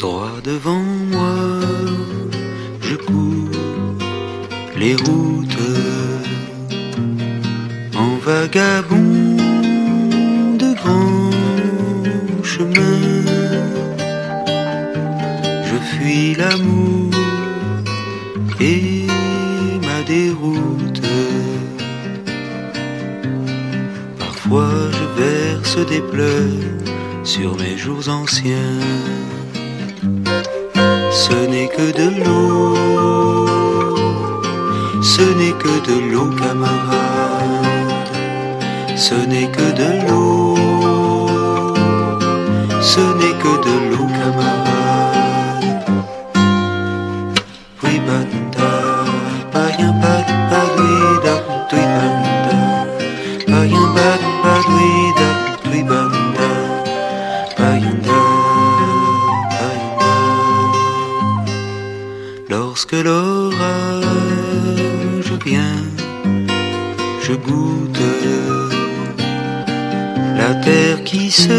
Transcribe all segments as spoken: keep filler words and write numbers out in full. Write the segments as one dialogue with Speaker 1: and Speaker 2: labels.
Speaker 1: Droit devant moi, je cours les routes en vagabond de grands chemins. Je fuis l'amour et ma déroute. Parfois je verse des pleurs sur mes jours anciens. Ce n'est que de l'eau, ce n'est que de l'eau, camarade. Ce n'est que de l'eau, ce n'est que de l'eau, camarade. Oui, banda, païen, bad, badouida, oui, banda, païen, bad, badouida, oui, banda, païen, da. Lorsque l'orage vient, je goûte la terre qui se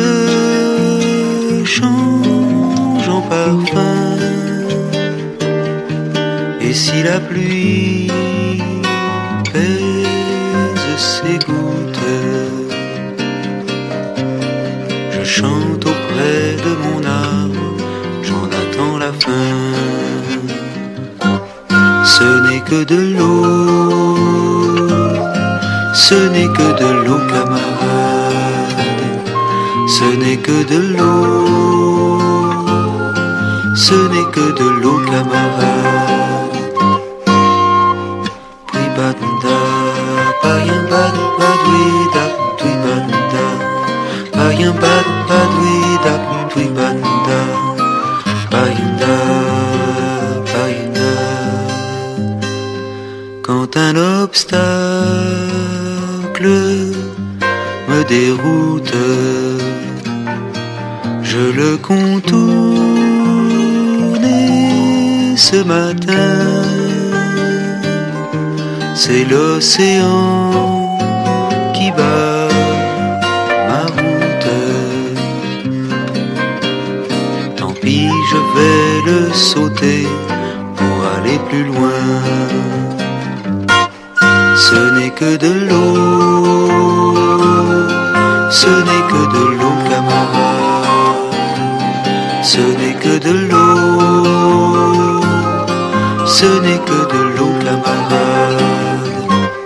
Speaker 1: change en parfum. Et si la pluie pèse ses gouttes, je chante auprès de mon arbre, j'en attends la fin. Ce n'est que de l'eau, ce n'est que de l'eau, camarade. Ce n'est que de l'eau, ce n'est que de l'eau, camarade. Puis banda, païen bad, badouida, puis banda, païen bad, badouida, puis banda, païen da, païen da. Quand un obstacle me déroute, je le contourne et ce matin, c'est l'océan qui bat ma route. Tant pis, je vais le sauter pour aller plus loin. Ce n'est que de l'eau, ce n'est que de l'eau, camarade. Ce n'est que de l'eau, ce n'est que de l'eau, camarade.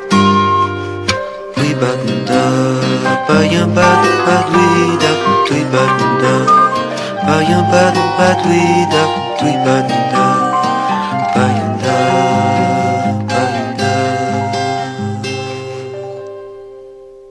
Speaker 1: Oui, banda, païen bad, badouida, oui, banda, païen bad, badouida.